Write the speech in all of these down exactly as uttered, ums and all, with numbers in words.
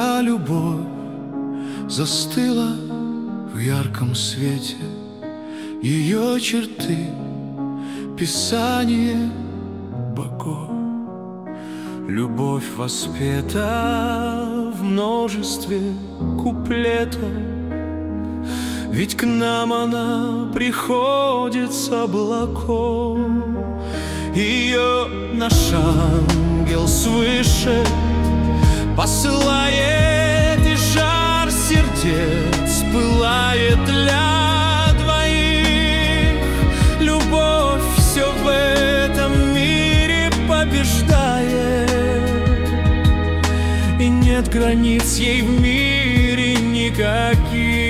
Моя любовь застыла в ярком свете, ее черты — писание богов. Любовь воспета в множестве куплетов, ведь к нам она приходит с облаков. Ее наш ангел свыше посылает, и жар сердец пылает для двоих. Любовь все в этом мире побеждает, и нет границ ей в мире никаких.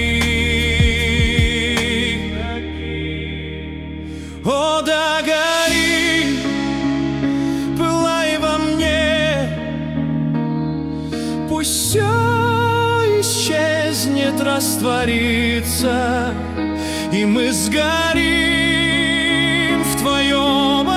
О, да гори, пылай во мне, пусть все исчезнет, растворится, и мы сгорим в твоем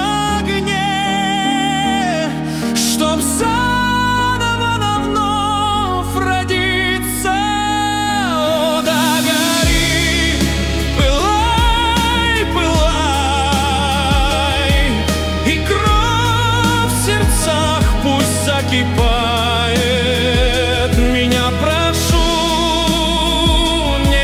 огне, чтоб заново нам вновь родиться. О, да гори, пылай, пылай, и кровь в сердцах пусть закипает. Меня прошу, не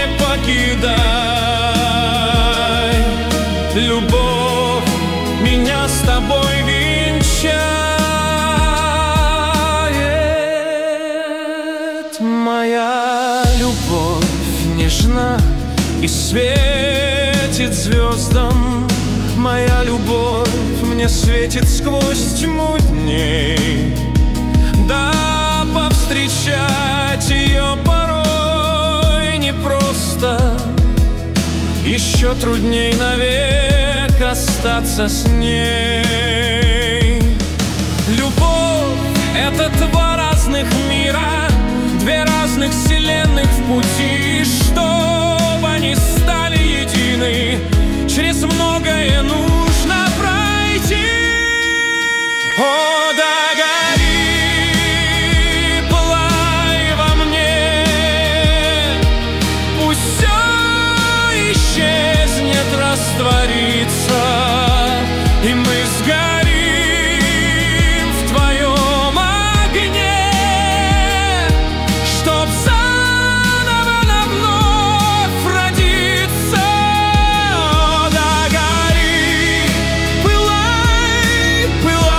покидай. Любовь меня с тобой венчает. Моя любовь нежна и светит звездам. Моя любовь мне светит сквозь тьму дней. Да, повстречать ее порой непросто, еще трудней навек остаться с ней. Любовь — это два разных мира, две разных вселенных в пути. Чтобы они стали едины, через многое нужно пройти. О, да гори, пылай во мне, пусть все исчезнет, растворится, и мы сгорим в твоем огне, чтоб заново нам вновь родиться. О, да гори, пылай,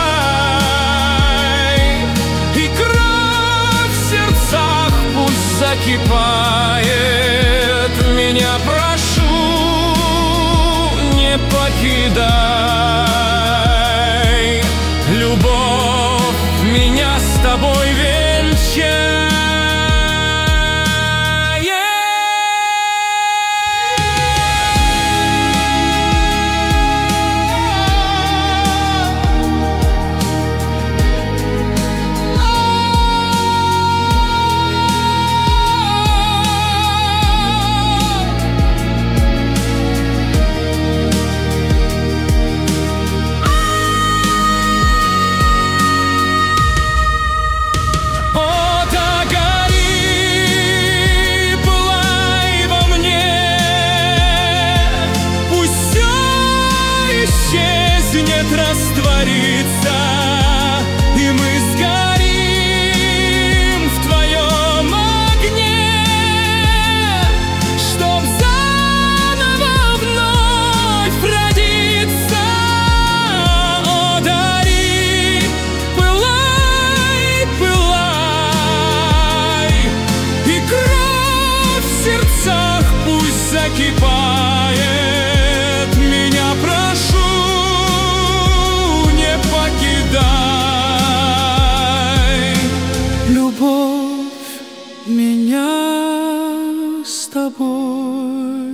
пылай, и кровь в сердцах пусть закипает. Меня прошу, не покидай. Любовь меня с тобой венчает. Растворится, и мы сгорим в твоем огне, чтоб заново вновь родиться. О, дари, пылай, пылай, и кровь в сердцах пусть закипает. Меня прошу, любовь меня с тобой